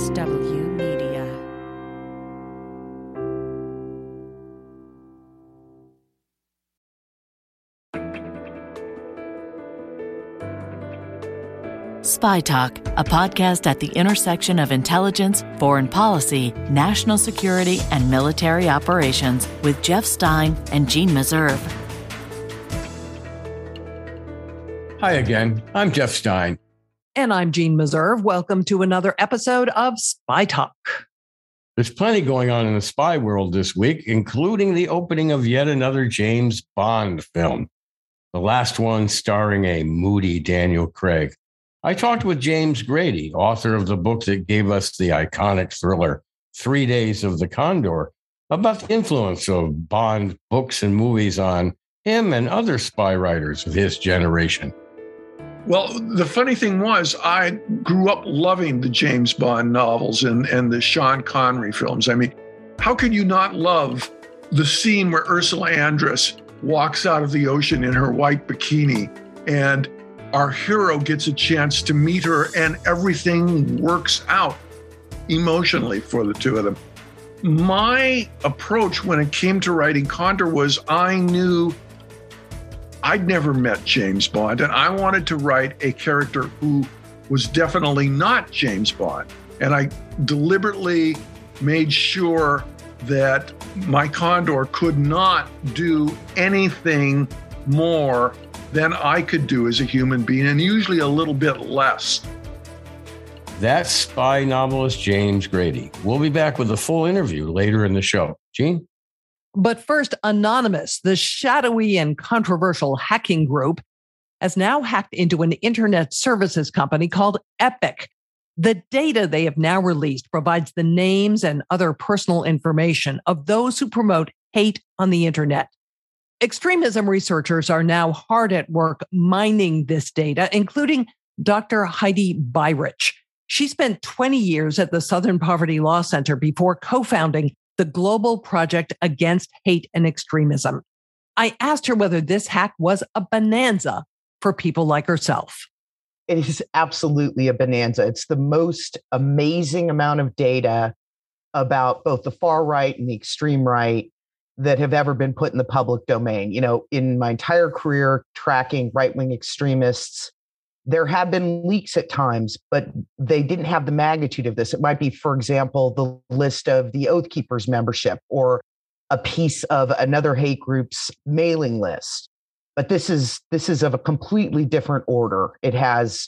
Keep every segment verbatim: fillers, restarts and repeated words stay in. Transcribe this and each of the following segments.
H W Media. Spy Talk, a podcast at the intersection of intelligence, foreign policy, national security, and military operations with Jeff Stein and Jeanne Meserve. Hi again, I'm Jeff Stein. And I'm Jeanne Meserve. Welcome to another episode of Spy Talk. There's plenty going on in the spy world this week, including the opening of yet another James Bond film, the last one starring a moody Daniel Craig. I talked with James Grady, author of the book that gave us the iconic thriller, Three Days of the Condor, about the influence of Bond books and movies on him and other spy writers of his generation. Well, the funny thing was, I grew up loving the James Bond novels and, and the Sean Connery films. I mean, how could you not love the scene where Ursula Andress walks out of the ocean in her white bikini and our hero gets a chance to meet her and everything works out emotionally for the two of them. My approach when it came to writing Condor was I knew I'd never met James Bond, and I wanted to write a character who was definitely not James Bond. And I deliberately made sure that my Condor could not do anything more than I could do as a human being, and usually a little bit less. That's spy novelist James Grady. We'll be back with a full interview later in the show. Jeanne? But first, Anonymous, the shadowy and controversial hacking group, has now hacked into an internet services company called Epic. The data they have now released provides the names and other personal information of those who promote hate on the internet. Extremism researchers are now hard at work mining this data, including Doctor Heidi Beirich. She spent twenty years at the Southern Poverty Law Center before co-founding the Global Project Against Hate and Extremism. I asked her whether this hack was a bonanza for people like herself. It is absolutely a bonanza. It's the most amazing amount of data about both the far right and the extreme right that have ever been put in the public domain. You know, in my entire career tracking right-wing extremists, there have been leaks at times, but they didn't have the magnitude of this. It might be, for example, the list of the Oath Keepers membership or a piece of another hate group's mailing list. But this is this is of a completely different order. It has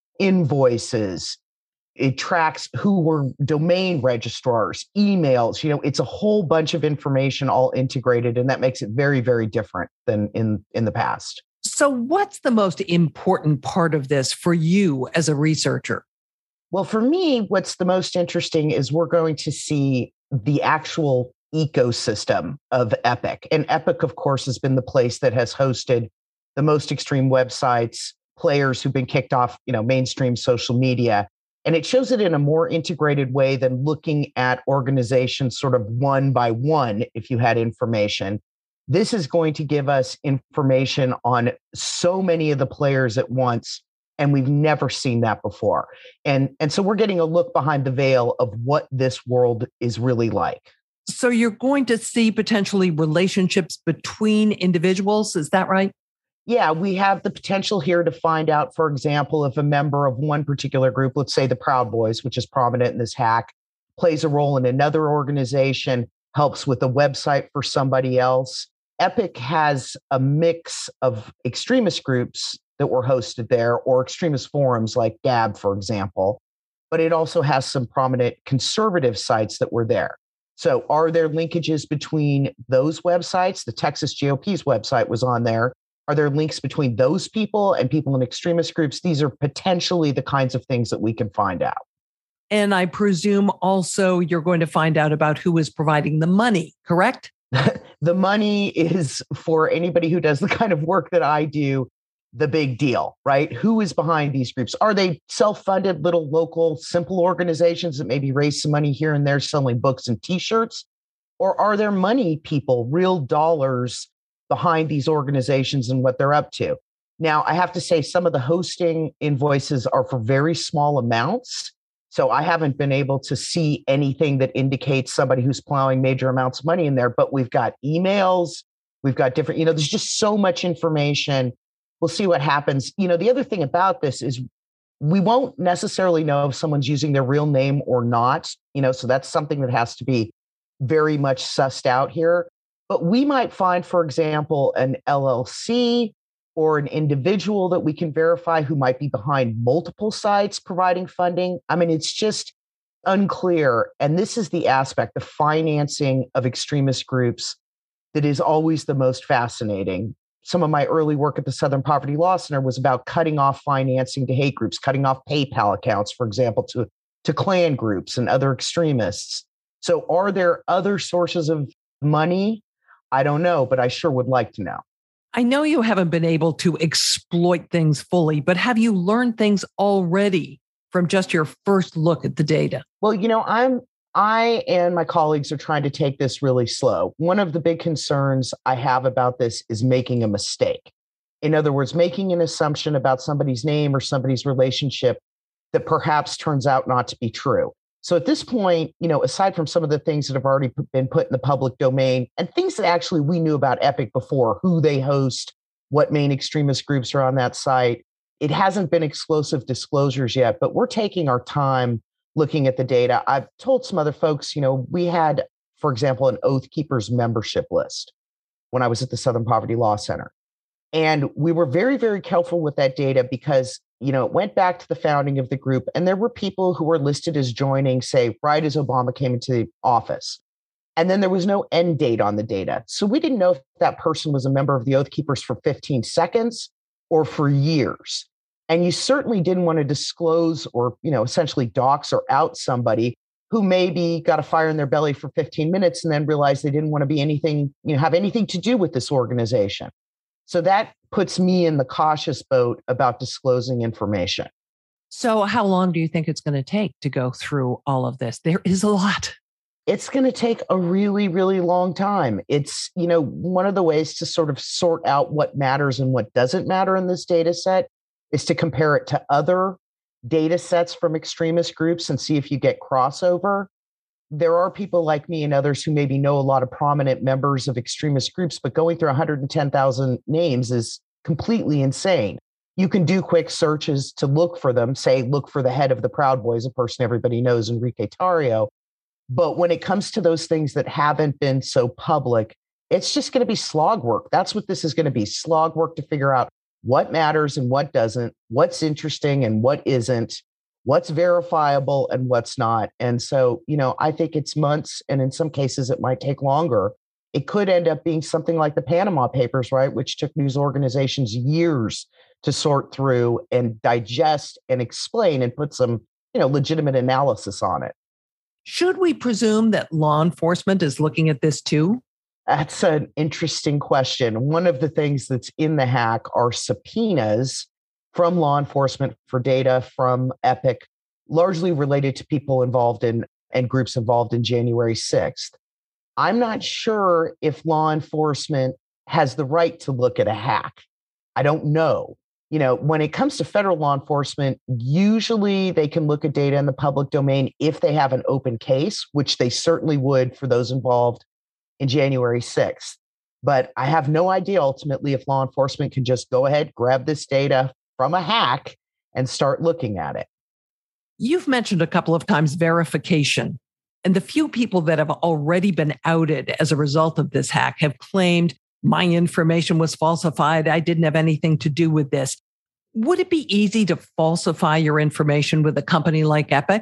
invoices. It tracks who were domain registrars, emails. You know, it's a whole bunch of information all integrated, and that makes it very, very different than in, in the past. So what's the most important part of this for you as a researcher? Well, for me, what's the most interesting is we're going to see the actual ecosystem of Epic. And Epic, of course, has been the place that has hosted the most extreme websites, players who've been kicked off, you know, mainstream social media. And it shows it in a more integrated way than looking at organizations sort of one by one, if you had information. This is going to give us information on so many of the players at once, and we've never seen that before. And, and so we're getting a look behind the veil of what this world is really like. So you're going to see potentially relationships between individuals, is that right? Yeah, we have the potential here to find out, for example, if a member of one particular group, let's say the Proud Boys, which is prominent in this hack, plays a role in another organization, helps with a website for somebody else. Epic has a mix of extremist groups that were hosted there or extremist forums like Gab, for example, but it also has some prominent conservative sites that were there. So are there linkages between those websites? The Texas G O P's website was on there. Are there links between those people and people in extremist groups? These are potentially the kinds of things that we can find out. And I presume also you're going to find out about who is providing the money, correct? The money is, for anybody who does the kind of work that I do, the big deal, right? Who is behind these groups? Are they self-funded little local simple organizations that maybe raise some money here and there selling books and t-shirts? Or are there money people, real dollars behind these organizations and what they're up to? Now, I have to say some of the hosting invoices are for very small amounts. So I haven't been able to see anything that indicates somebody who's plowing major amounts of money in there, but we've got emails, we've got different, you know, there's just so much information. We'll see what happens. You know, the other thing about this is we won't necessarily know if someone's using their real name or not, you know, so that's something that has to be very much sussed out here. But we might find, for example, an L L C or an individual that we can verify who might be behind multiple sites providing funding. I mean, it's just unclear. And this is the aspect, the financing of extremist groups, that is always the most fascinating. Some of my early work at the Southern Poverty Law Center was about cutting off financing to hate groups, cutting off PayPal accounts, for example, to, to Klan groups and other extremists. So are there other sources of money? I don't know, but I sure would like to know. I know you haven't been able to exploit things fully, but have you learned things already from just your first look at the data? Well, you know, I'm I and my colleagues are trying to take this really slow. One of the big concerns I have about this is making a mistake. In other words, making an assumption about somebody's name or somebody's relationship that perhaps turns out not to be true. So at this point, you know, aside from some of the things that have already been put in the public domain and things that actually we knew about Epic before, who they host, what main extremist groups are on that site, it hasn't been explosive disclosures yet, but we're taking our time looking at the data. I've told some other folks, you know, we had, for example, an Oath Keepers membership list when I was at the Southern Poverty Law Center. And we were very, very careful with that data because, you know, it went back to the founding of the group. And there were people who were listed as joining, say, right as Obama came into office. And then there was no end date on the data. So we didn't know if that person was a member of the Oath Keepers for fifteen seconds or for years. And you certainly didn't want to disclose or, you know, essentially dox or out somebody who maybe got a fire in their belly for fifteen minutes and then realized they didn't want to be anything, you know, have anything to do with this organization. So that puts me in the cautious boat about disclosing information. So how long do you think it's going to take to go through all of this? There is a lot. It's going to take a really, really long time. It's, you know, one of the ways to sort of sort out what matters and what doesn't matter in this data set is to compare it to other data sets from extremist groups and see if you get crossover. There are people like me and others who maybe know a lot of prominent members of extremist groups, but going through one hundred ten thousand names is completely insane. You can do quick searches to look for them, say, look for the head of the Proud Boys, a person everybody knows, Enrique Tarrio. But when it comes to those things that haven't been so public, it's just going to be slog work. That's what this is going to be, slog work to figure out what matters and what doesn't, what's interesting and what isn't, what's verifiable and what's not. And so, you know, I think it's months, and in some cases it might take longer. It could end up being something like the Panama Papers, right, which took news organizations years to sort through and digest and explain and put some, you know, legitimate analysis on it. Should we presume that law enforcement is looking at this too? That's an interesting question. One of the things that's in the hack are subpoenas from law enforcement for data from Epic, largely related to people involved in and groups involved in January sixth. I'm not sure if law enforcement has the right to look at a hack. I don't know. You know, when it comes to federal law enforcement, usually they can look at data in the public domain if they have an open case, which they certainly would for those involved in January sixth. But I have no idea ultimately if law enforcement can just go ahead, grab this data from a hack and start looking at it. You've mentioned a couple of times verification, and the few people that have already been outed as a result of this hack have claimed my information was falsified. I didn't have anything to do with this. Would it be easy to falsify your information with a company like Epic?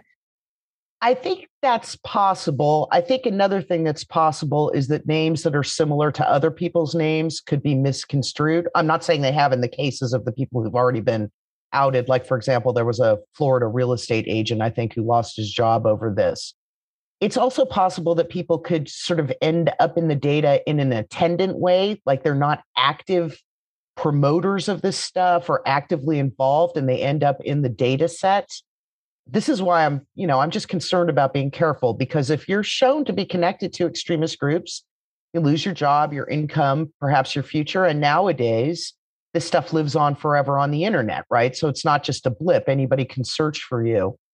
I think that's possible. I think another thing that's possible is that names that are similar to other people's names could be misconstrued. I'm not saying they have in the cases of the people who've already been outed. Like, for example, there was a Florida real estate agent, I think, who lost his job over this. It's also possible that people could sort of end up in the data in an attendant way, like they're not active promoters of this stuff or actively involved, and they end up in the data set. This is why I'm, you know, I'm just concerned about being careful, because if you're shown to be connected to extremist groups, you lose your job, your income, perhaps your future. And nowadays, this stuff lives on forever on the internet, right? So it's not just a blip. Anybody can search for you.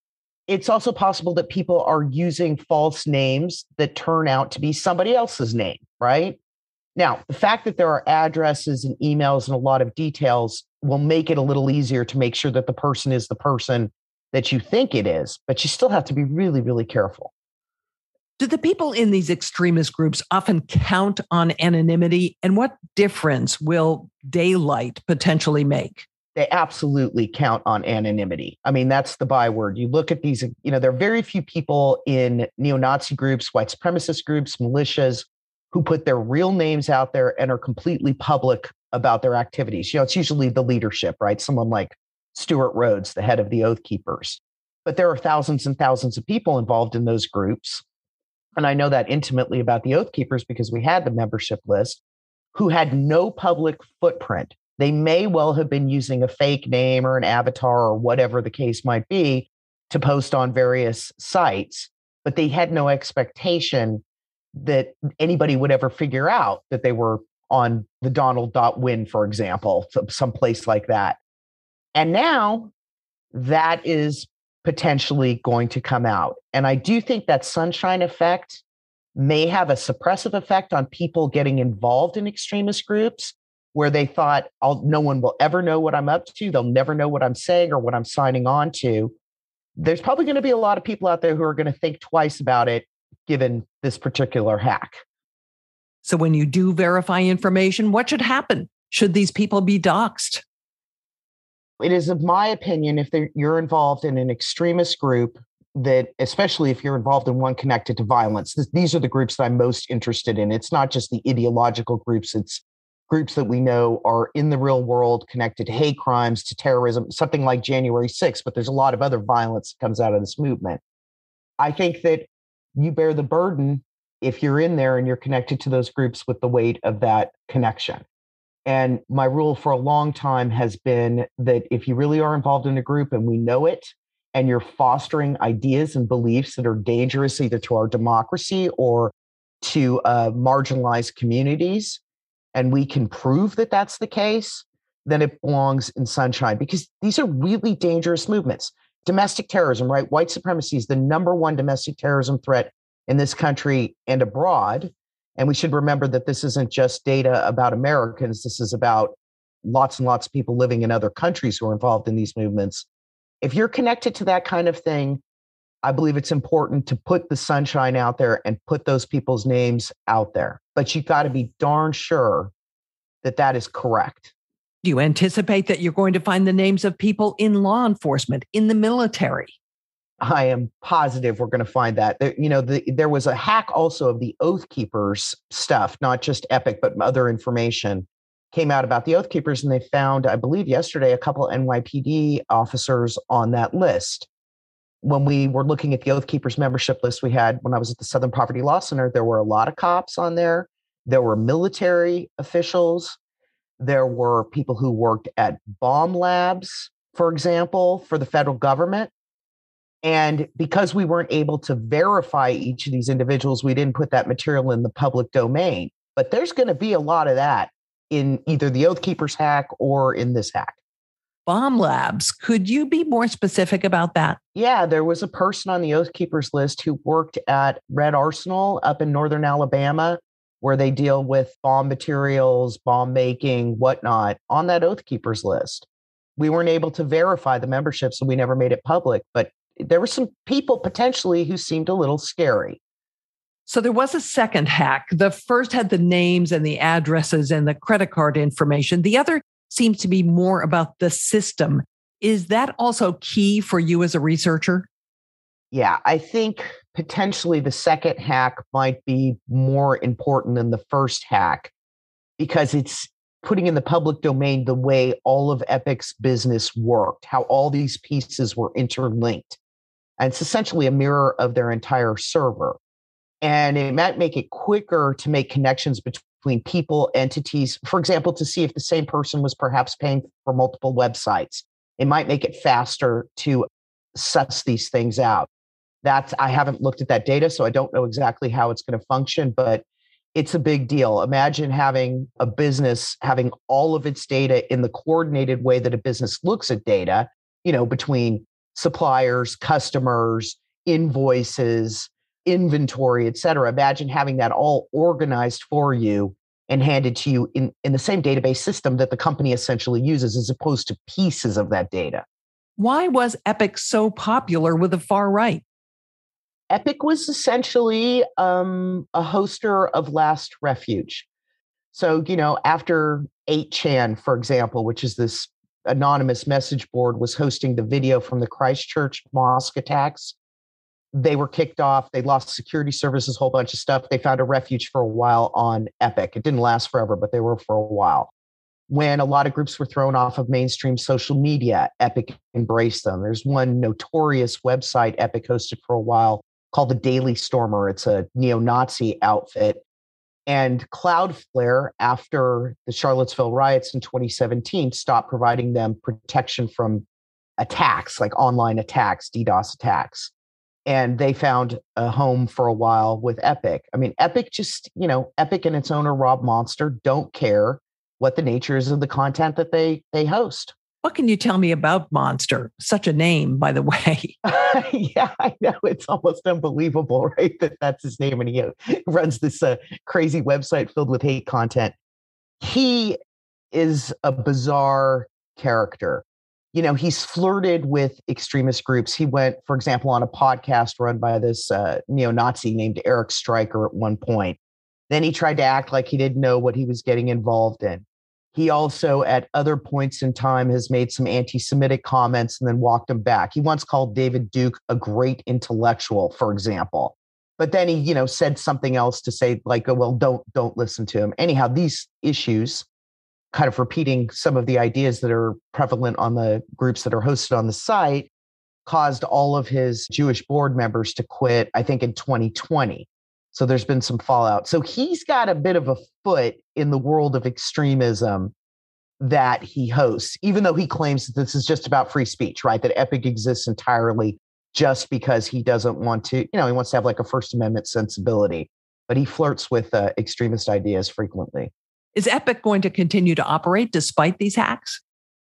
it's also possible that people are using false names that turn out to be somebody else's name, right? Now, the fact that there are addresses and emails and a lot of details will make it a little easier to make sure that the person is the person that you think it is, but you still have to be really, really careful. Do the people in these extremist groups often count on anonymity? And what difference will daylight potentially make? They absolutely count on anonymity. I mean, that's the byword. You look at these, you know, there are very few people in neo-Nazi groups, white supremacist groups, militias, who put their real names out there and are completely public about their activities. You know, it's usually the leadership, right? Someone like Stuart Rhodes, the head of the Oath Keepers. But there are thousands and thousands of people involved in those groups. And I know that intimately about the Oath Keepers because we had the membership list, who had no public footprint. They may well have been using a fake name or an avatar or whatever the case might be to post on various sites, but they had no expectation that anybody would ever figure out that they were on the Donald dot win, for example, some place like that. And now that is potentially going to come out. And I do think that sunshine effect may have a suppressive effect on people getting involved in extremist groups where they thought, I'll, no one will ever know what I'm up to. They'll never know what I'm saying or what I'm signing on to. There's probably going to be a lot of people out there who are going to think twice about it, given this particular hack. So when you do verify information, what should happen? Should these people be doxxed? It is, of my opinion, if you're involved in an extremist group, that especially if you're involved in one connected to violence, this, these are the groups that I'm most interested in. It's not just the ideological groups. It's groups that we know are in the real world connected to hate crimes, to terrorism, something like January sixth, but there's a lot of other violence that comes out of this movement. I think that you bear the burden if you're in there and you're connected to those groups with the weight of that connection. And my rule for a long time has been that if you really are involved in a group and we know it, and you're fostering ideas and beliefs that are dangerous either to our democracy or to uh, marginalized communities, and we can prove that that's the case, then it belongs in sunshine, because these are really dangerous movements. Domestic terrorism, right? White supremacy is the number one domestic terrorism threat in this country and abroad. And we should remember that this isn't just data about Americans. This is about lots and lots of people living in other countries who are involved in these movements. If you're connected to that kind of thing, I believe it's important to put the sunshine out there and put those people's names out there. But you've got to be darn sure that that is correct. Do you anticipate that you're going to find the names of people in law enforcement, in the military? I am positive we're going to find that. There, you know, the, there was a hack also of the Oath Keepers stuff, not just Epic, but other information came out about the Oath Keepers. And they found, I believe yesterday, a couple N Y P D officers on that list. When we were looking at the Oath Keepers membership list we had when I was at the Southern Poverty Law Center, there were a lot of cops on there. There were military officials. There were people who worked at bomb labs, for example, for the federal government. And because we weren't able to verify each of these individuals, we didn't put that material in the public domain. But there's going to be a lot of that in either the Oath Keepers hack or in this hack. Bomb labs. Could you be more specific about that? Yeah, there was a person on the Oath Keepers list who worked at Red Arsenal up in northern Alabama, where they deal with bomb materials, bomb making, whatnot, on that Oath Keepers list. We weren't able to verify the membership, so we never made it public. But there were some people potentially who seemed a little scary. So there was a second hack. The first had the names and the addresses and the credit card information. The other seems to be more about the system. Is that also key for you as a researcher? Yeah, I think potentially the second hack might be more important than the first hack because it's putting in the public domain the way all of Epic's business worked, how all these pieces were interlinked. And it's essentially a mirror of their entire server. And it might make it quicker to make connections between people, entities, for example, to see if the same person was perhaps paying for multiple websites. It might make it faster to suss these things out. That's, I haven't looked at that data, so I don't know exactly how it's going to function, but it's a big deal. Imagine having a business having all of its data in the coordinated way that a business looks at data, you know, between suppliers, customers, invoices, inventory, et cetera. Imagine having that all organized for you and handed to you in, in the same database system that the company essentially uses, as opposed to pieces of that data. Why was Epic so popular with the far right? Epic was essentially um, a hoster of last refuge. So, you know, after eight chan, for example, which is this anonymous message board, was hosting the video from the Christchurch mosque attacks, they were kicked off. They lost security services, a whole bunch of stuff. They found a refuge for a while on Epic. It didn't last forever, but they were for a while. When a lot of groups were thrown off of mainstream social media, Epic embraced them. There's one notorious website Epic hosted for a while called the Daily Stormer. It's a neo-Nazi outfit. And Cloudflare, after the Charlottesville riots in twenty seventeen, stopped providing them protection from attacks, like online attacks, DDoS attacks. And they found a home for a while with Epic. I mean, Epic just, you know, Epic and its owner, Rob Monster, don't care what the nature is of the content that they they host. What can you tell me about Monster? Such a name, by the way. Yeah, I know. It's almost unbelievable, right? That that's his name. And he uh, runs this uh, crazy website filled with hate content. He is a bizarre character. You know, he's flirted with extremist groups. He went, for example, on a podcast run by this uh, neo-Nazi named Eric Stryker at one point. Then he tried to act like he didn't know what he was getting involved in. He also, at other points in time, has made some anti-Semitic comments and then walked them back. He once called David Duke a great intellectual, for example. But then he, you know, said something else to say, like, oh, well, don't don't listen to him. Anyhow, these issues, kind of repeating some of the ideas that are prevalent on the groups that are hosted on the site, caused all of his Jewish board members to quit, I think, in twenty twenty. So there's been some fallout. So he's got a bit of a foot in the world of extremism that he hosts, even though he claims that this is just about free speech, right? That Epic exists entirely just because he doesn't want to, you know, he wants to have like a First Amendment sensibility, but he flirts with uh, extremist ideas frequently. Is Epic going to continue to operate despite these hacks?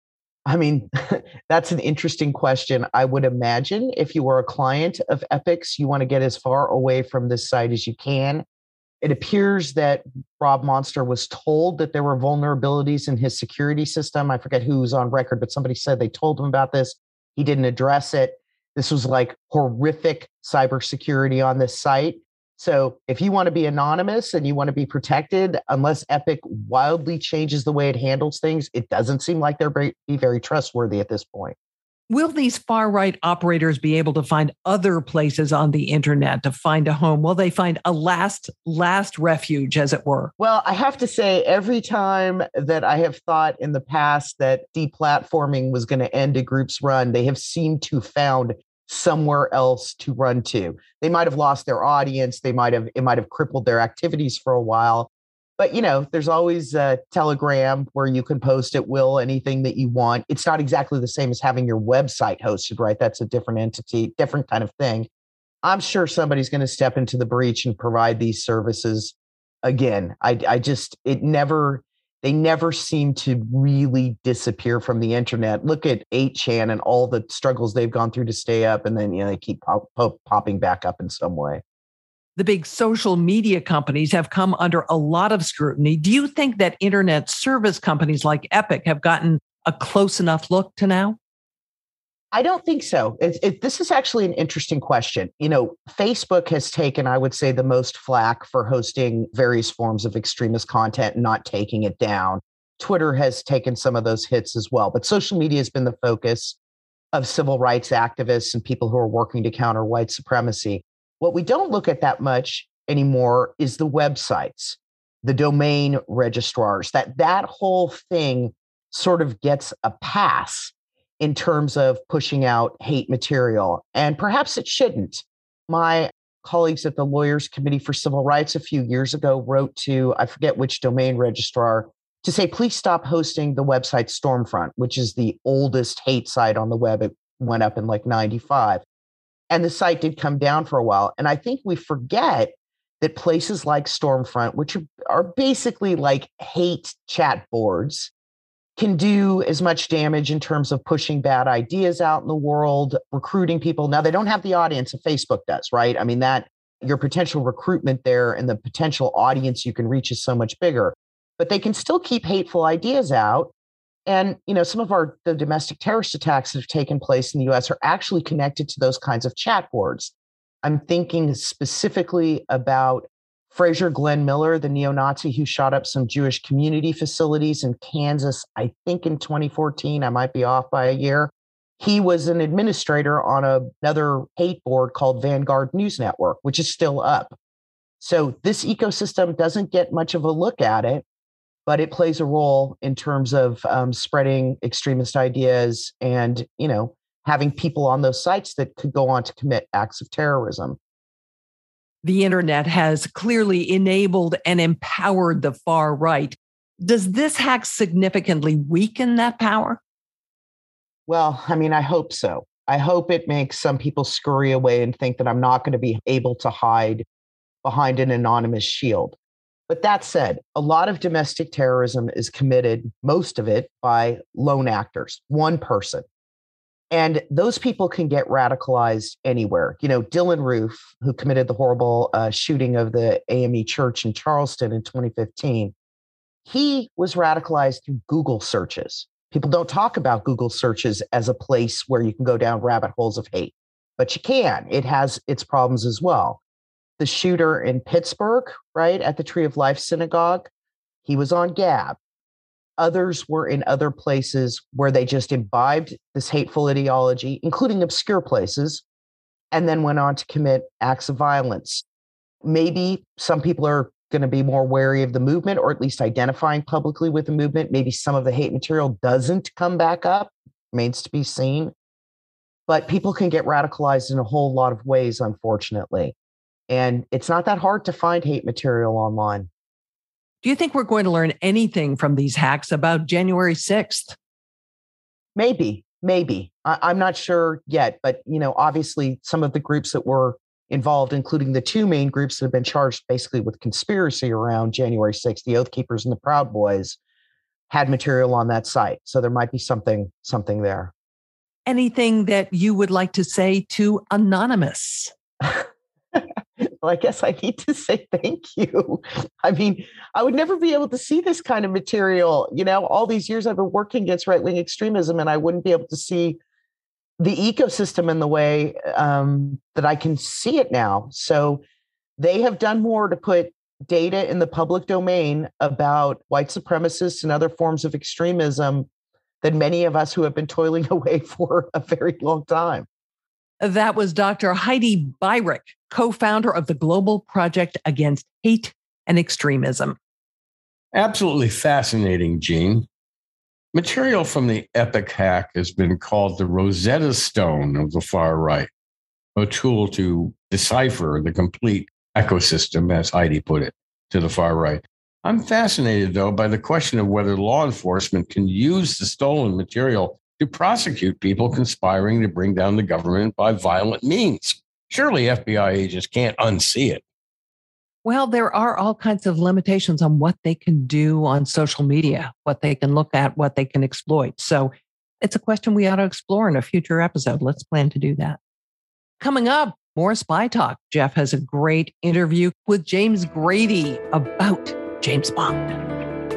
I mean, that's an interesting question. I would imagine if you were a client of Epic's, you want to get as far away from this site as you can. It appears that Rob Monster was told that there were vulnerabilities in his security system. I forget who was on record, but somebody said they told him about this. He didn't address it. This was like horrific cybersecurity on this site. So if you want to be anonymous and you want to be protected, unless Epic wildly changes the way it handles things, it doesn't seem like they're very, be very trustworthy at this point. Will these far-right operators be able to find other places on the internet to find a home? Will they find a last, last refuge, as it were? Well, I have to say, every time that I have thought in the past that deplatforming was going to end a group's run, they have seemed to found somewhere else to run to. They might have lost their audience. They might have, it might have crippled their activities for a while. But, you know, there's always a Telegram where you can post at will anything that you want. It's not exactly the same as having your website hosted, right? That's a different entity, different kind of thing. I'm sure somebody's going to step into the breach and provide these services again. I, I just, it never, they never seem to really disappear from the internet. Look at eight chan and all the struggles they've gone through to stay up, and then, you know, they keep pop, pop, popping back up in some way. The big social media companies have come under a lot of scrutiny. Do you think that internet service companies like Epic have gotten a close enough look to now? I don't think so. It, it, this is actually an interesting question. You know, Facebook has taken, I would say, the most flack for hosting various forms of extremist content and not taking it down. Twitter has taken some of those hits as well. But social media has been the focus of civil rights activists and people who are working to counter white supremacy. What we don't look at that much anymore is the websites, the domain registrars. That that whole thing sort of gets a pass in terms of pushing out hate material. And perhaps it shouldn't. My colleagues at the Lawyers Committee for Civil Rights a few years ago wrote to, I forget which domain registrar, to say, please stop hosting the website Stormfront, which is the oldest hate site on the web. It went up in like ninety-five. And the site did come down for a while. And I think we forget that places like Stormfront, which are, are basically like hate chat boards, can do as much damage in terms of pushing bad ideas out in the world, recruiting people. Now, they don't have the audience that Facebook does, right? I mean, that your potential recruitment there and the potential audience you can reach is so much bigger. But they can still keep hateful ideas out. And, you know, some of our the domestic terrorist attacks that have taken place in the U S are actually connected to those kinds of chat boards. I'm thinking specifically about Fraser Glenn Miller, the neo-Nazi who shot up some Jewish community facilities in Kansas, I think in twenty fourteen. I might be off by a year. He was an administrator on a, another hate board called Vanguard News Network, which is still up. So this ecosystem doesn't get much of a look at it, but it plays a role in terms of um, spreading extremist ideas and, you know, having people on those sites that could go on to commit acts of terrorism. The internet has clearly enabled and empowered the far right. Does this hack significantly weaken that power? Well, I mean, I hope so. I hope it makes some people scurry away and think that I'm not going to be able to hide behind an anonymous shield. But that said, a lot of domestic terrorism is committed, most of it, by lone actors, one person. And those people can get radicalized anywhere. You know, Dylan Roof, who committed the horrible uh, shooting of the A M E church in Charleston in twenty fifteen, he was radicalized through Google searches. People don't talk about Google searches as a place where you can go down rabbit holes of hate, but you can. It has its problems as well. The shooter in Pittsburgh, right, at the Tree of Life Synagogue, he was on Gab. Others were in other places where they just imbibed this hateful ideology, including obscure places, and then went on to commit acts of violence. Maybe some people are going to be more wary of the movement, or at least identifying publicly with the movement. Maybe some of the hate material doesn't come back up, remains to be seen. But people can get radicalized in a whole lot of ways, unfortunately. And it's not that hard to find hate material online. Do you think we're going to learn anything from these hacks about January sixth? Maybe, maybe. I, I'm not sure yet. But, you know, obviously some of the groups that were involved, including the two main groups that have been charged basically with conspiracy around January sixth, the Oath Keepers and the Proud Boys, had material on that site. So there might be something, something there. Anything that you would like to say to Anonymous? Well, I guess I need to say thank you. I mean, I would never be able to see this kind of material. You know, all these years I've been working against right-wing extremism, and I wouldn't be able to see the ecosystem in the way um, that I can see it now. So they have done more to put data in the public domain about white supremacists and other forms of extremism than many of us who have been toiling away for a very long time. That was Doctor Heidi Beirich, co-founder of the Global Project Against Hate and Extremism. Absolutely fascinating, Jean. Material from the Epic hack has been called the Rosetta Stone of the far right, a tool to decipher the complete ecosystem, as Heidi put it, to the far right. I'm fascinated, though, by the question of whether law enforcement can use the stolen material to prosecute people conspiring to bring down the government by violent means. Surely F B I agents can't unsee it. Well, there are all kinds of limitations on what they can do on social media, what they can look at, what they can exploit. So it's a question we ought to explore in a future episode. Let's plan to do that. Coming up, more Spy Talk. Jeff has a great interview with James Grady about James Bond.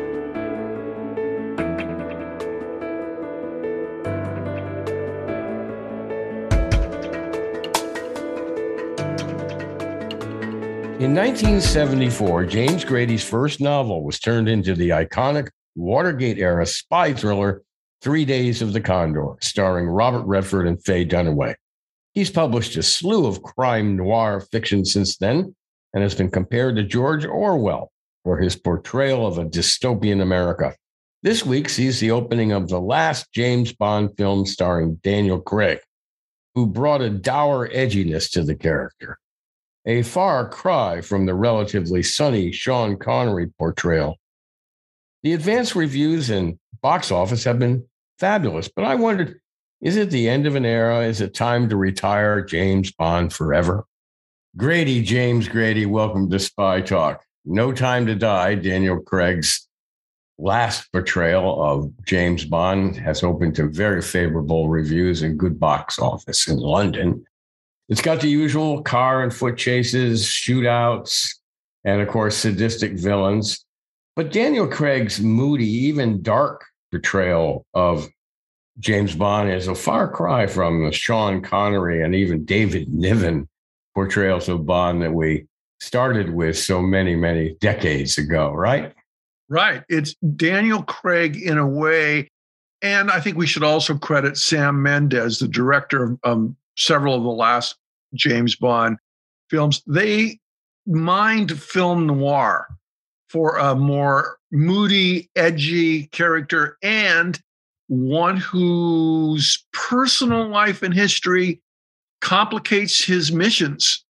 In nineteen seventy-four, James Grady's first novel was turned into the iconic Watergate-era spy thriller, Three Days of the Condor, starring Robert Redford and Faye Dunaway. He's published a slew of crime noir fiction since then and has been compared to George Orwell for his portrayal of a dystopian America. This week sees the opening of the last James Bond film starring Daniel Craig, who brought a dour edginess to the character. A far cry from the relatively sunny Sean Connery portrayal. The advanced reviews and box office have been fabulous, but I wondered, is it the end of an era? Is it time to retire James Bond forever? Grady, James Grady, welcome to Spy Talk. No Time to Die, Daniel Craig's last portrayal of James Bond has opened to very favorable reviews and good box office in London. It's got the usual car and foot chases, shootouts, and of course, sadistic villains. But Daniel Craig's moody, even dark portrayal of James Bond is a far cry from the Sean Connery and even David Niven portrayals of Bond that we started with so many, many decades ago, right? Right. It's Daniel Craig in a way. And I think we should also credit Sam Mendes, the director of um, several of the last James Bond films. They mined film noir for a more moody, edgy character and one whose personal life and history complicates his missions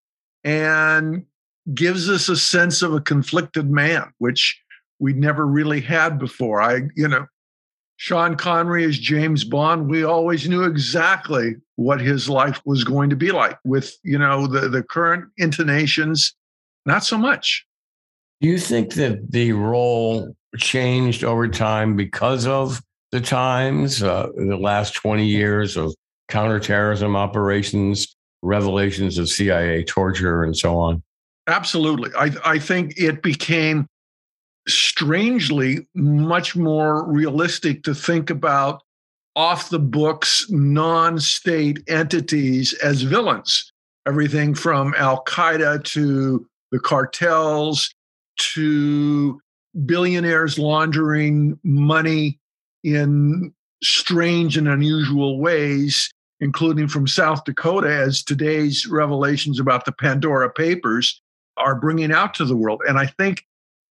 and gives us a sense of a conflicted man, which we never really had before. I, you know, Sean Connery as James Bond, we always knew exactly what his life was going to be like. With, you know, the, the current intonations, not so much. Do you think that the role changed over time because of the times, uh, the last twenty years of counterterrorism operations, revelations of C I A torture, and so on? Absolutely. I, I think it became strangely much more realistic to think about off the books, non-state entities as villains. Everything from Al Qaeda to the cartels to billionaires laundering money in strange and unusual ways, including from South Dakota, as today's revelations about the Pandora Papers are bringing out to the world. And I think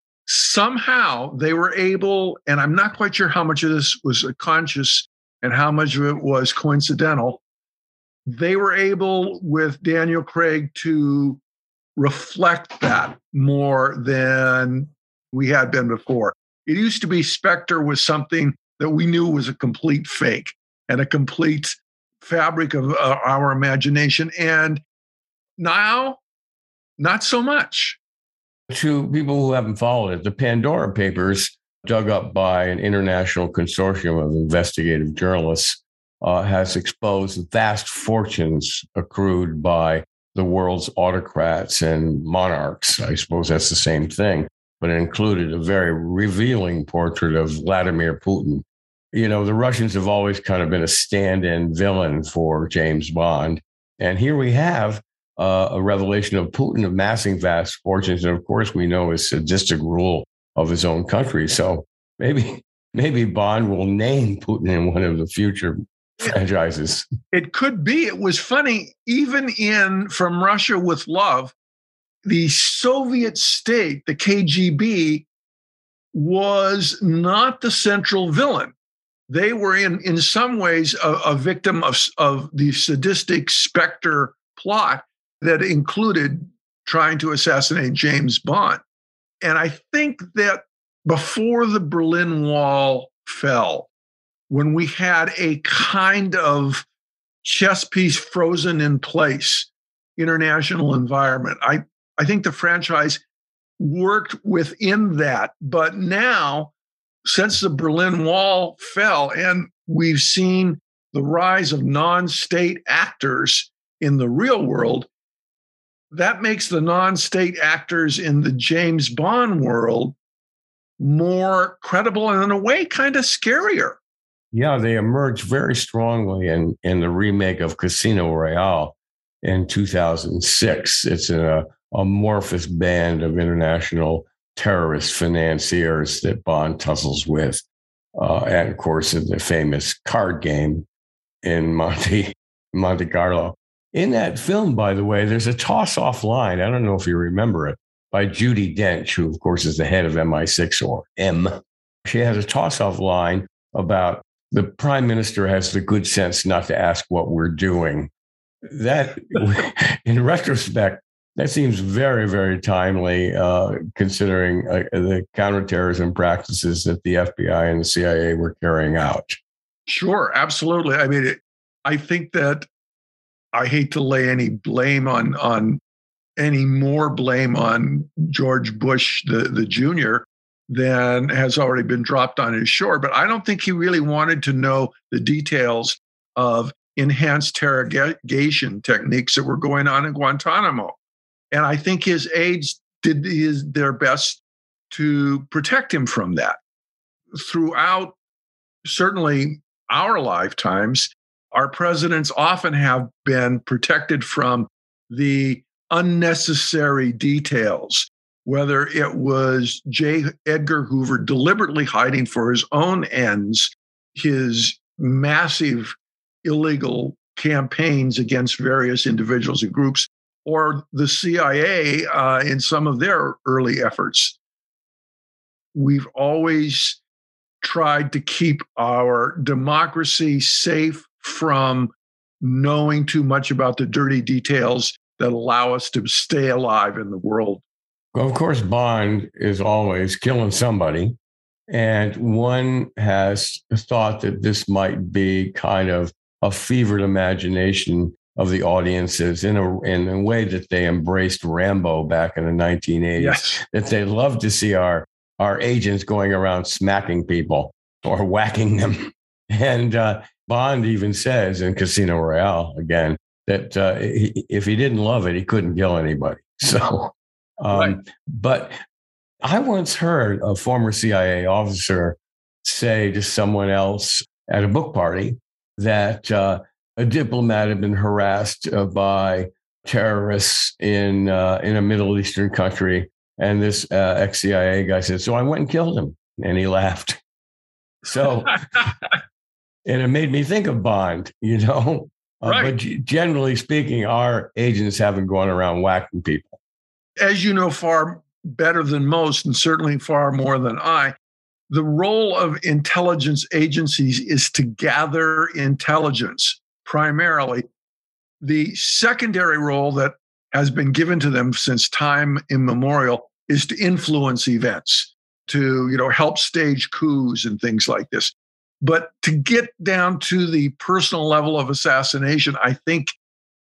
somehow they were able, and I'm not quite sure how much of this was conscious and how much of it was coincidental, they were able with Daniel Craig to reflect that more than we had been before. It used to be Spectre was something that we knew was a complete fake and a complete fabric of uh, our imagination. And now, not so much. To people who haven't followed it, the Pandora Papers, dug up by an international consortium of investigative journalists, uh, has exposed vast fortunes accrued by the world's autocrats and monarchs. I suppose that's the same thing, but it included a very revealing portrait of Vladimir Putin. You know, the Russians have always kind of been a stand-in villain for James Bond. And here we have uh, a revelation of Putin amassing vast fortunes. And of course, we know his sadistic rule of his own country. So maybe maybe Bond will name Putin in one of the future franchises. It could be. It was funny, even in From Russia with Love, the Soviet state, the K G B, was not the central villain. They were in, in some ways, a, a victim of, of the sadistic Spectre plot that included trying to assassinate James Bond. And I think that before the Berlin Wall fell, when we had a kind of chess piece frozen in place, international environment, I, I think the franchise worked within that. But now, since the Berlin Wall fell and we've seen the rise of non-state actors in the real world, that makes the non-state actors in the James Bond world more credible and in a way kind of scarier. Yeah, they emerged very strongly in, in the remake of Casino Royale in two thousand six. It's an amorphous band of international terrorist financiers that Bond tussles with. Uh, and of course, in the famous card game in Monte, Monte Carlo. In that film, by the way, there's a toss-off line. I don't know if you remember it, by Judi Dench, who, of course, is the head of M I six or M. She has a toss-off line about the prime minister has the good sense not to ask what we're doing. That, in retrospect, that seems very, very timely, uh, considering uh, the counterterrorism practices that the F B I and the C I A were carrying out. Sure, absolutely. I mean, it, I think that I hate to lay any blame on on any more blame on George Bush, the, the junior, than has already been dropped on his shore. But I don't think he really wanted to know the details of enhanced interrogation techniques that were going on in Guantanamo. And I think his aides did his, their best to protect him from that. Throughout, certainly our lifetimes, our presidents often have been protected from the unnecessary details, whether it was J. Edgar Hoover deliberately hiding for his own ends his massive illegal campaigns against various individuals and groups, or the C I A uh, in some of their early efforts. We've always tried to keep our democracy safe from knowing too much about the dirty details that allow us to stay alive in the world. Well, of course, Bond is always killing somebody. And one has thought that this might be kind of a fevered imagination of the audiences in a, in a way that they embraced Rambo back in the nineteen eighties, yes. that they love to see our, our agents going around smacking people or whacking them. And uh, Bond even says in Casino Royale, again, that uh, he, if he didn't love it, he couldn't kill anybody. So, um, right. But I once heard a former C I A officer say to someone else at a book party that uh, a diplomat had been harassed uh, by terrorists in uh, in a Middle Eastern country. And this uh, ex-C I A guy said, so I went and killed him. And he laughed. So, and it made me think of Bond, you know. Uh, right. But g- generally speaking, our agents haven't gone around whacking people. As you know far better than most, and certainly far more than I, the role of intelligence agencies is to gather intelligence primarily. The secondary role that has been given to them since time immemorial is to influence events, to, you know, help stage coups and things like this. But to get down to the personal level of assassination, I think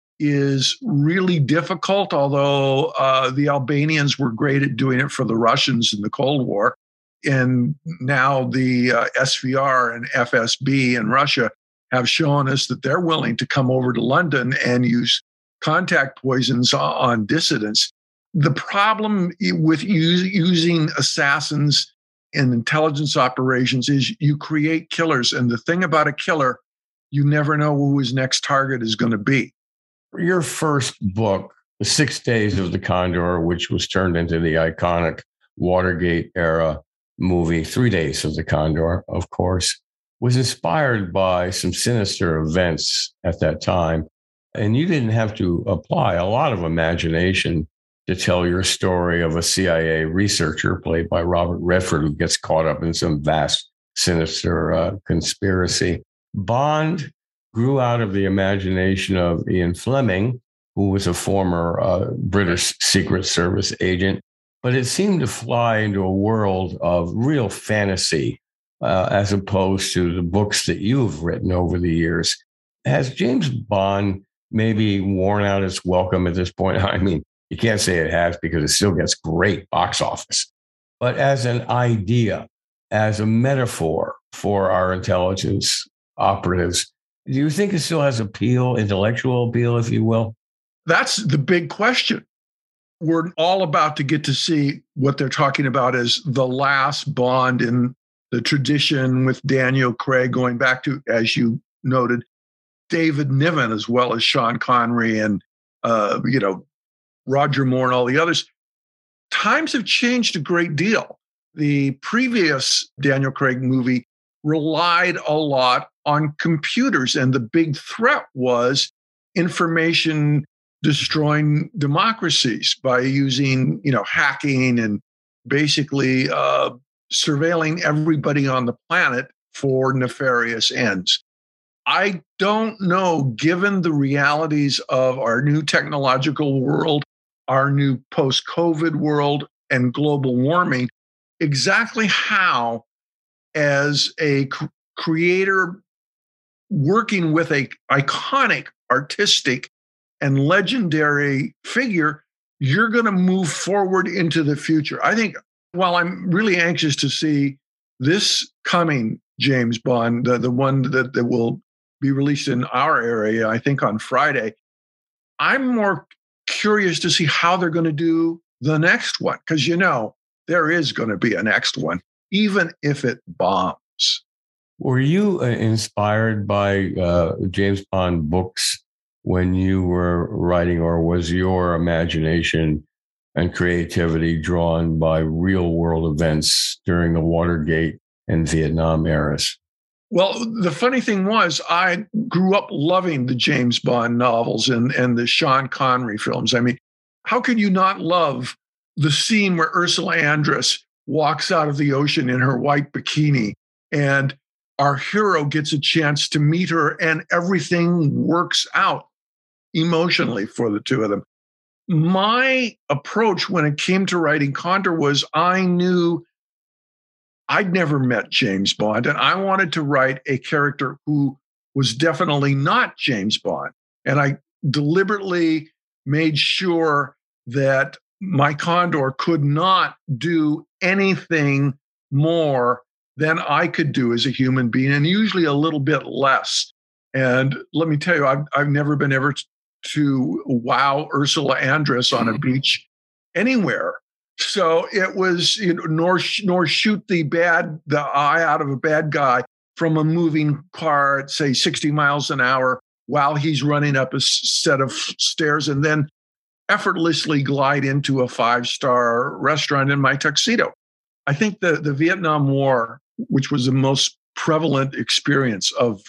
is really difficult, although uh, the Albanians were great at doing it for the Russians in the Cold War. And now the uh, S V R and F S B in Russia have shown us that they're willing to come over to London and use contact poisons on dissidents. The problem with use, using assassins in intelligence operations is you create killers. And the thing about a killer, you never know who his next target is going to be. Your first book, The Six Days of the Condor, which was turned into the iconic Watergate era movie, Three Days of the Condor, of course, was inspired by some sinister events at that time. And you didn't have to apply a lot of imagination to tell your story of a C I A researcher played by Robert Redford who gets caught up in some vast, sinister uh, conspiracy. Bond grew out of the imagination of Ian Fleming, who was a former uh, British Secret Service agent, but it seemed to fly into a world of real fantasy uh, as opposed to the books that you've written over the years. Has James Bond maybe worn out its welcome at this point? I mean, you can't say it has because it still gets great box office. But as an idea, as a metaphor for our intelligence operatives, do you think it still has appeal, intellectual appeal, if you will? That's the big question. We're all about to get to see what they're talking about as the last Bond in the tradition with Daniel Craig going back to, as you noted, David Niven, as well as Sean Connery and, uh, you know, Roger Moore and all the others. Times have changed a great deal. The previous Daniel Craig movie relied a lot on computers, and the big threat was information destroying democracies by using, you know, hacking and basically uh, surveilling everybody on the planet for nefarious ends. I don't know, given the realities of our new technological world, our new post-COVID world, and global warming, exactly how, as a cr- creator working with a iconic, artistic, and legendary figure, you're going to move forward into the future. I think Well, I'm really anxious to see this coming James Bond, the, the one that, that will be released in our area, I think on Friday. I'm more curious to see how they're going to do the next one, because, you know, there is going to be a next one, even if it bombs. Were you inspired by uh, James Bond books when you were writing, or was your imagination and creativity drawn by real world events during the Watergate and Vietnam eras? Well, the funny thing was, I grew up loving the James Bond novels and, and the Sean Connery films. I mean, how could you not love the scene where Ursula Andress walks out of the ocean in her white bikini and our hero gets a chance to meet her and everything works out emotionally for the two of them? My approach when it came to writing Condor was I knew I'd never met James Bond, and I wanted to write a character who was definitely not James Bond. And I deliberately made sure that my Condor could not do anything more than I could do as a human being, and usually a little bit less. And let me tell you, I've, I've never been ever to wow Ursula Andress on a beach anywhere. So it was, you know, nor nor shoot the bad the eye out of a bad guy from a moving car at, say, sixty miles an hour while he's running up a set of stairs, and then effortlessly glide into a five-star restaurant in my tuxedo. I think the, the Vietnam War, which was the most prevalent experience of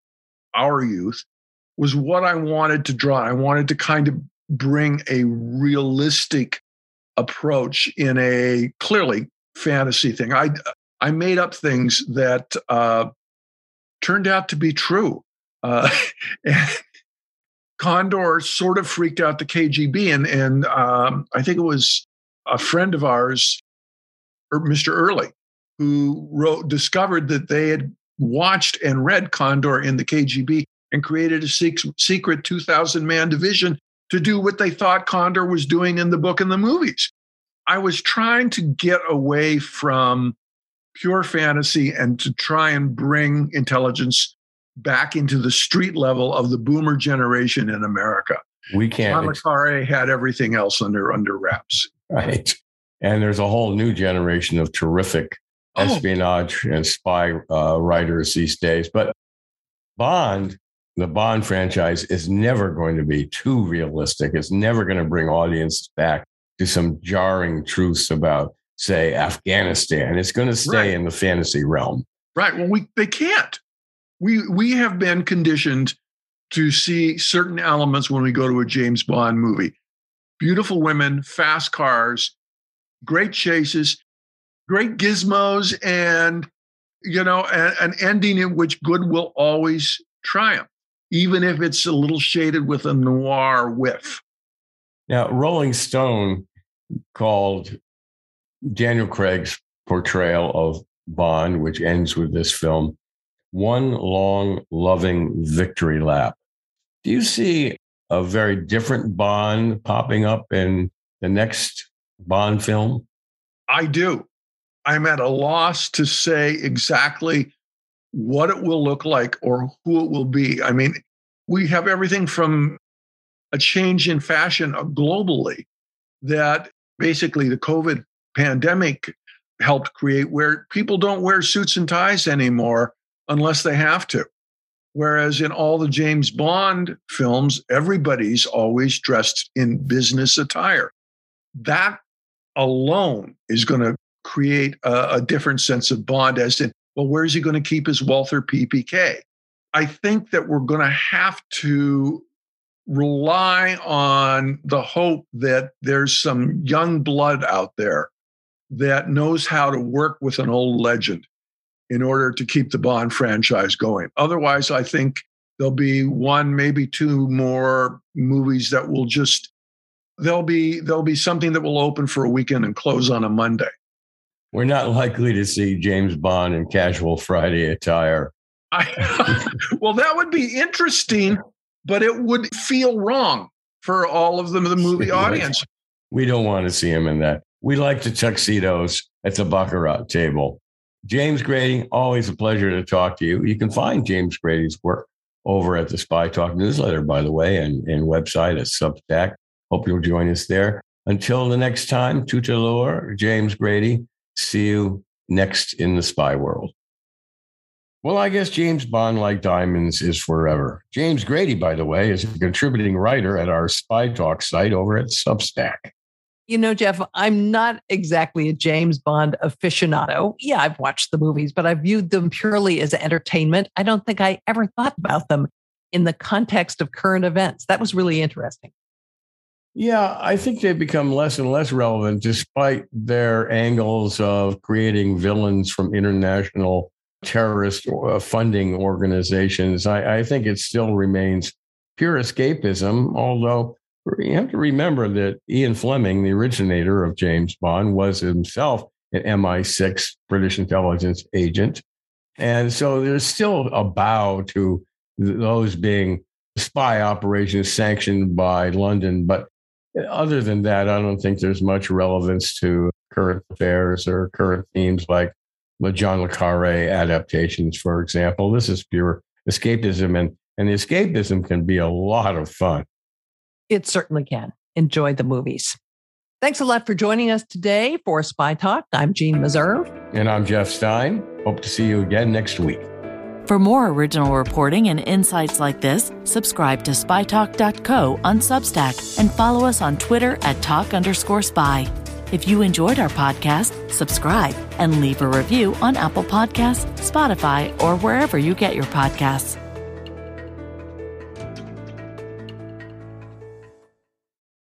our youth, was what I wanted to draw. I wanted to kind of bring a realistic approach in a clearly fantasy thing. I I made up things that uh, turned out to be true. Uh, and Condor sort of freaked out the K G B, and and um, I think it was a friend of ours, Mister Early, who wrote discovered that they had watched and read Condor in the K G B and created a secret two thousand man division to do what they thought Condor was doing in the book and the movies. I was trying to get away from pure fantasy and to try and bring intelligence back into the street level of the boomer generation in America. We can't. John le Carré had everything else under under wraps. Right. And there's a whole new generation of terrific oh. espionage and spy uh, writers these days. But Bond, the Bond franchise, is never going to be too realistic. It's never going to bring audiences back to some jarring truths about, say, Afghanistan. It's going to stay right. in the fantasy realm. Right. Well, we they can't. We we have been conditioned to see certain elements when we go to a James Bond movie. Beautiful women, fast cars, great chases, great gizmos, and, you know, an, an ending in which good will always triumph, even if it's a little shaded with a noir whiff. Now, Rolling Stone called Daniel Craig's portrayal of Bond, which ends with this film, one long, loving victory lap. Do you see a very different Bond popping up in the next Bond film? I do. I'm at a loss to say exactly what it will look like or who it will be. I mean, we have everything from a change in fashion globally that basically the COVID pandemic helped create, where people don't wear suits and ties anymore unless they have to. Whereas in all the James Bond films, everybody's always dressed in business attire. That alone is going to create a, a different sense of Bond, as in, well, where's he going to keep his Walther P P K? I think that we're going to have to rely on the hope that there's some young blood out there that knows how to work with an old legend in order to keep the Bond franchise going. Otherwise, I think there'll be one, maybe two more movies that will just, there'll be, there'll be something that will open for a weekend and close on a Monday. We're not likely to see James Bond in casual Friday attire. I, well, that would be interesting, but it would feel wrong for all of them, the movie audience. We don't want to see him in that. We like the tuxedos. at the Baccarat table. James Grady, always a pleasure to talk to you. You can find James Grady's work over at the Spy Talk newsletter, by the way, and, and website at Substack. Hope you'll join us there. Until the next time, tout à l'heure, James Grady. See you next in the spy world. Well, I guess James Bond, like diamonds, is forever. James Grady, by the way, is a contributing writer at our Spy Talk site over at Substack. You know, Jeff, I'm not exactly a James Bond aficionado. Yeah, I've watched the movies, but I viewed them purely as entertainment. I don't think I ever thought about them in the context of current events. That was really interesting. Yeah, I think they've become less and less relevant despite their angles of creating villains from international terrorist funding organizations. I, I think it still remains pure escapism, although you have to remember that Ian Fleming, the originator of James Bond, was himself an M I six British intelligence agent. And so there's still a bow to those being spy operations sanctioned by London. But other than that, I don't think there's much relevance to current affairs or current themes like the John le Carré adaptations, for example. This is pure escapism, and, and the escapism can be a lot of fun. It certainly can. Enjoy the movies. Thanks a lot for joining us today for Spy Talk. I'm Jean Meserve. And I'm Jeff Stein. Hope to see you again next week. For more original reporting and insights like this, subscribe to spy talk dot co on Substack and follow us on Twitter at talk underscore spy. If you enjoyed our podcast, subscribe and leave a review on Apple Podcasts, Spotify, or wherever you get your podcasts.